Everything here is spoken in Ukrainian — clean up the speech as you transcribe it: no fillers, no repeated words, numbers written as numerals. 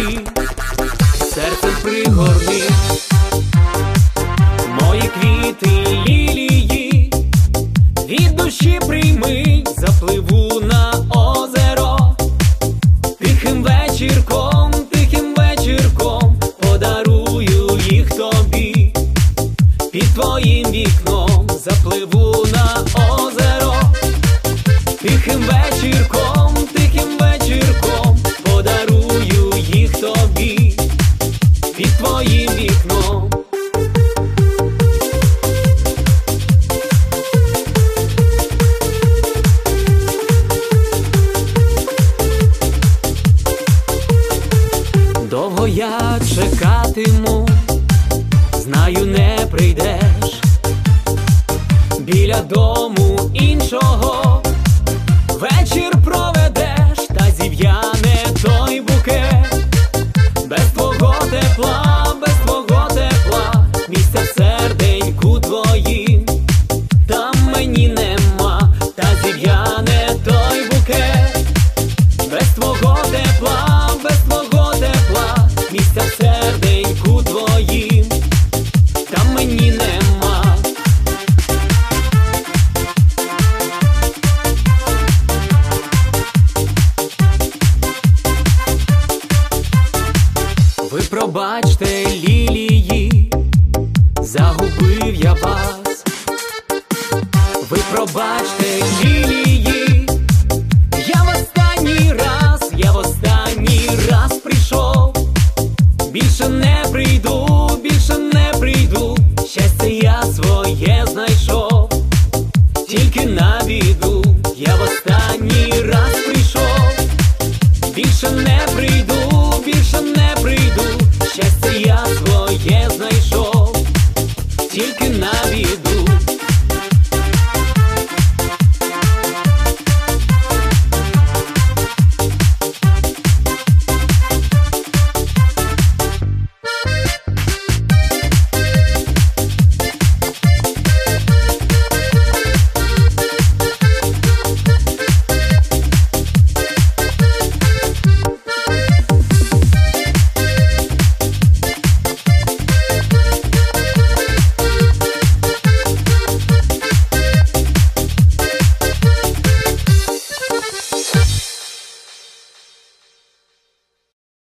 лілії, серцем пригорни. Мої квіти лілії, від душі прийми, запливу на озеро. Тихим вечірком подарую їх тобі. Під твоїм вікном запливу на озеро. Тихим вечірком подарую їх тобі. Під твоїм вікном. Довго я чекатиму, знаю, не прийдеш. Біля дому іншого вечір проведеш, та зів'яне той букет. Без твого тепла, місця в серденьку твоїм там мені нема, та зів'яне той букет. Без твого тепла, місця в серденьку твоїм там мені нема. Ви пробачте, лілії, загубив я вас. Ви пробачте, лілії,